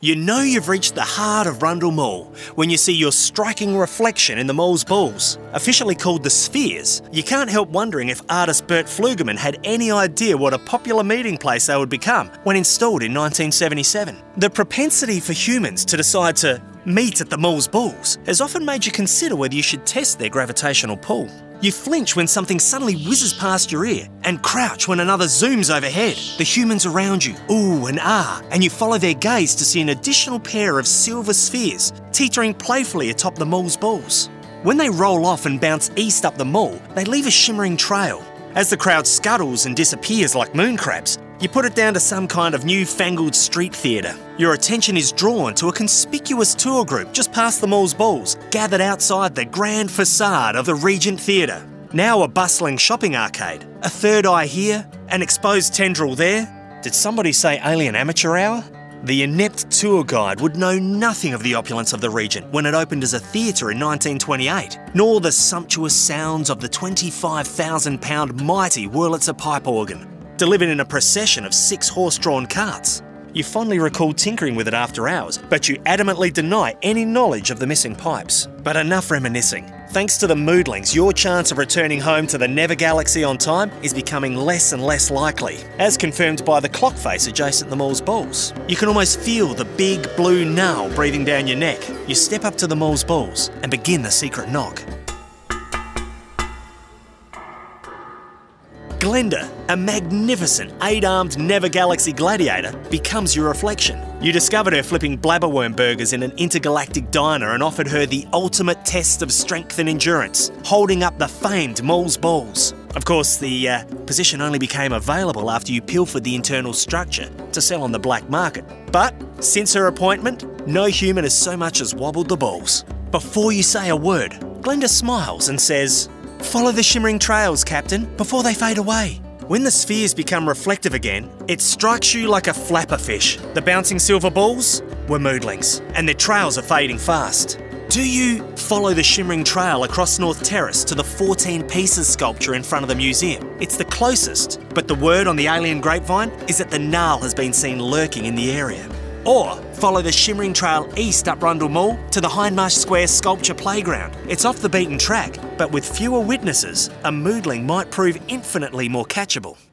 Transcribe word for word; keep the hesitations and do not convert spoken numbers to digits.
You know you've reached the heart of Rundle Mall when you see your striking reflection in the mall's balls. Officially called the Spheres, you can't help wondering if artist Bert Flugerman had any idea what a popular meeting place they would become when installed in nineteen seventy-seven. The propensity for humans to decide to meet at the mall's balls has often made you consider whether you should test their gravitational pull. You flinch when something suddenly whizzes past your ear and crouch when another zooms overhead. The humans around you ooh and ah, and you follow their gaze to see an additional pair of silver spheres teetering playfully atop the mall's balls. When they roll off and bounce east up the mall, they leave a shimmering trail. As the crowd scuttles and disappears like moon crabs, you put it down to some kind of newfangled street theatre. Your attention is drawn to a conspicuous tour group just past the mall's balls, gathered outside the grand facade of the Regent Theatre. Now a bustling shopping arcade, a third eye here, an exposed tendril there. Did somebody say alien amateur hour? The inept tour guide would know nothing of the opulence of the Regent when it opened as a theatre in nineteen twenty-eight, nor the sumptuous sounds of the twenty-five thousand pound mighty Wurlitzer pipe organ, delivered in a procession of six horse-drawn carts. You fondly recall tinkering with it after hours, but you adamantly deny any knowledge of the missing pipes. But enough reminiscing. Thanks to the Moodlings, your chance of returning home to the Never Galaxy on time is becoming less and less likely, as confirmed by the clock face adjacent to the mall's balls. You can almost feel the big blue null breathing down your neck. You step up to the mall's balls and begin the secret knock. Glenda, a magnificent eight-armed Never Galaxy gladiator, becomes your reflection. You discovered her flipping blabberworm burgers in an intergalactic diner and offered her the ultimate test of strength and endurance, holding up the famed mall's balls. Of course, the uh, position only became available after you pilfered the internal structure to sell on the black market. But since her appointment, no human has so much as wobbled the balls. Before you say a word, Glenda smiles and says, "Follow the shimmering trails, Captain, before they fade away." When the spheres become reflective again, it strikes you like a flapper fish. The bouncing silver balls were Moodlings, and their trails are fading fast. Do you follow the shimmering trail across North Terrace to the fourteen pieces sculpture in front of the museum? It's the closest, but the word on the alien grapevine is that the Null has been seen lurking in the area. Or follow the shimmering trail east up Rundle Mall to the Hindmarsh Square Sculpture Playground. It's off the beaten track, but with fewer witnesses, a Moodling might prove infinitely more catchable.